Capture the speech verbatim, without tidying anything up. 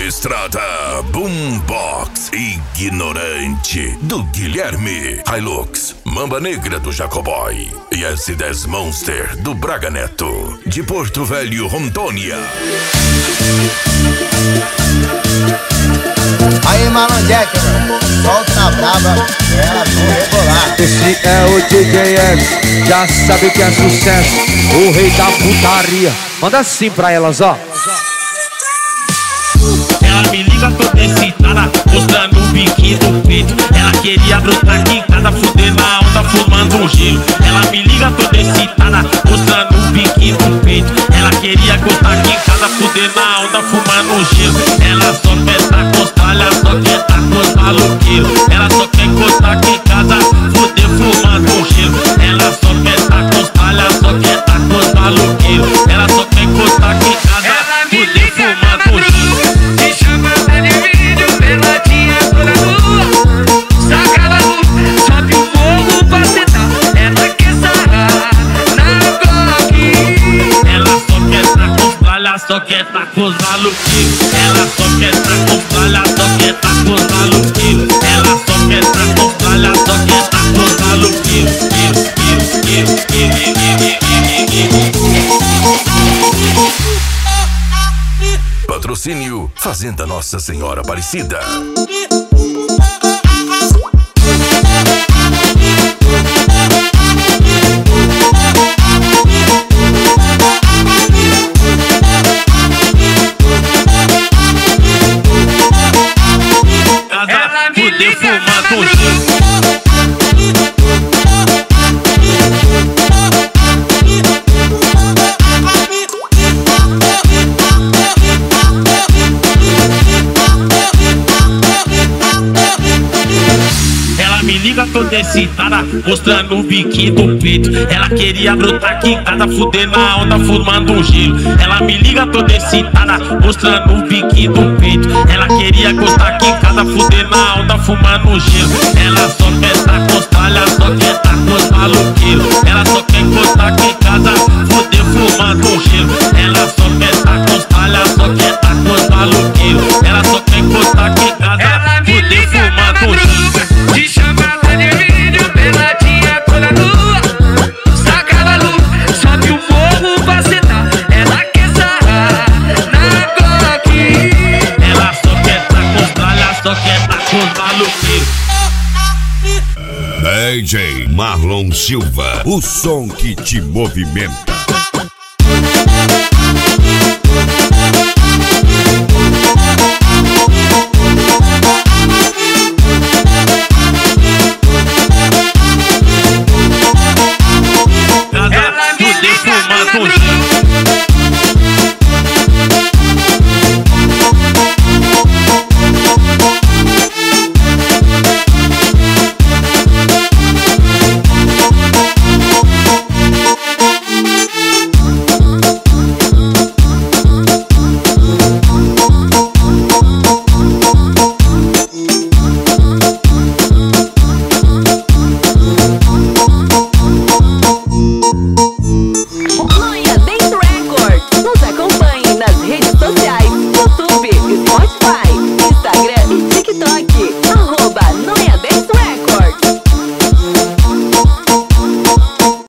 Estrada Boombox Ignorante do Guilherme, Hilux Mamba Negra do Jacoboy e S dez Monster do Braga Neto, de Porto Velho, Rondônia. Aí, Marlon Jack, solta na braba, ela vai rebolar. Esse é o D J X, já sabe que é sucesso, o rei da putaria. Manda assim pra elas, ó. Ela me liga toda excitada, mostrando o biquinho do peito. Ela queria brotar aqui em casa, fuder na onda, fumando um gelo. Ela me liga toda excitada, mostrando o biquinho do peito. Ela queria gostar aqui em casa, fuder na onda, fumando um gelo. Ela só quer tá com os tralhas, só quer tá com os maloqueiros. Ela só quer gostar aqui em casa, fuder fumando um gelo. Ela só quer tá com os tralhas, só quer tá com os maloqueiros. Ela só quer gostar aqui em casa, fuder fumando um gelo. Só quer tá com os maluquinhos. Ela só quer tá com os tralhas, só quer tá com os maluquinhos. Ela só quer tá com os tralhas, só quer tá com os maluquinhos. Patrocínio Fazenda Nossa Senhora Aparecida. Fuder fumando um gelo. Ela me liga toda excitada, mostrando o biquinho do peito. Ela queria brotar aqui em casa, fuder na onda, fumando um gelo. Ela me liga toda excitada, mostrando o biquinho do peito. Ela queria gostar aqui em casa, fuder na onda, fumando um gelo. Ela só quer tá com os tralhas, só quer tá com os maloqueiros. Ela só quer gostar aqui em casa, fuder fumando um gelo. Ela só quer tá com os tralhas, só quer tá com os maloqueiros. Ela só quer gostar aqui em casa, fuder fumando um gelo. Te chamava de vídeo, peladinha toda nua. Saca a luz, sobe o morro pra sentar. Ela quer sarrar na Glock. Ela só quer tá com os tralhas, só quer tá com os maluquinhos. D J Marlon Silva, o som que te movimenta.